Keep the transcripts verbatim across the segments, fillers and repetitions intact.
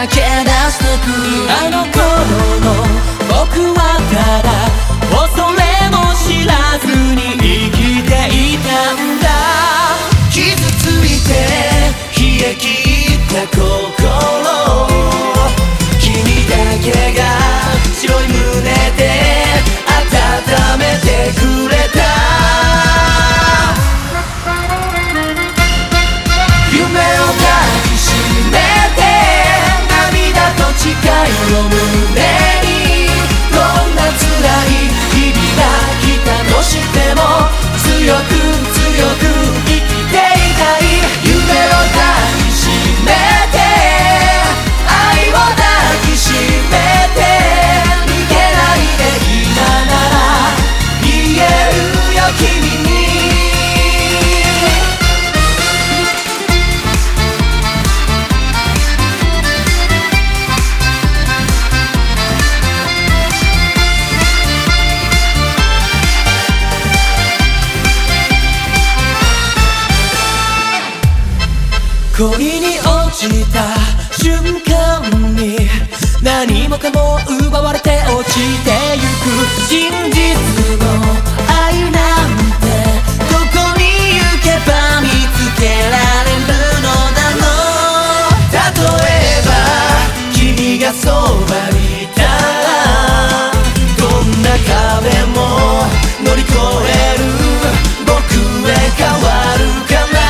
駆け出してく。あの頃の僕はただ恐れも知らずに生きていたんだ。傷ついて冷え切った心、君だけが白い胸で温めてくれた。夢を抱きしめて涙と誓いを胸に、どんな辛い日々が来たとしても強く強く生きていたい。夢を抱きしめて愛を抱きしめて、逃げないで今なら言えるよ君に。恋に落ちた瞬間に何もかも奪われて落ちてゆく。真実の愛なんてどこに行けば見つけられるのだろう。例えば君がそばにいたらどんな壁も乗り越える僕へ変わるかな。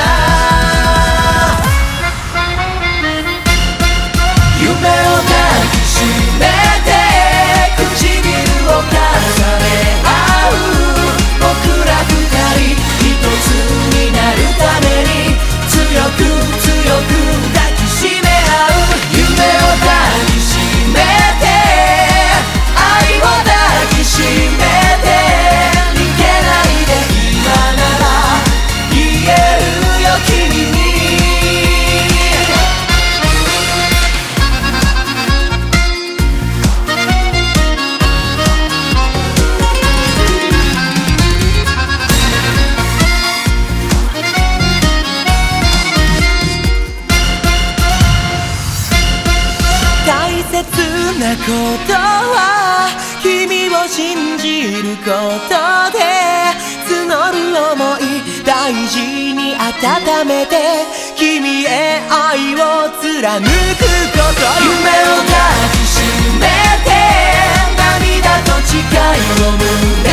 夢を抱きしめて唇を重ね合う僕ら二人、一つになるために強く強く抱きしめ合う。夢を抱きしめて愛を抱きしめて、逃げないで今なら言えるよ君に。大切なことは君を信じることで、募る想い大事に温めて君へ愛を貫くこと。夢を抱きしめて涙と誓いを胸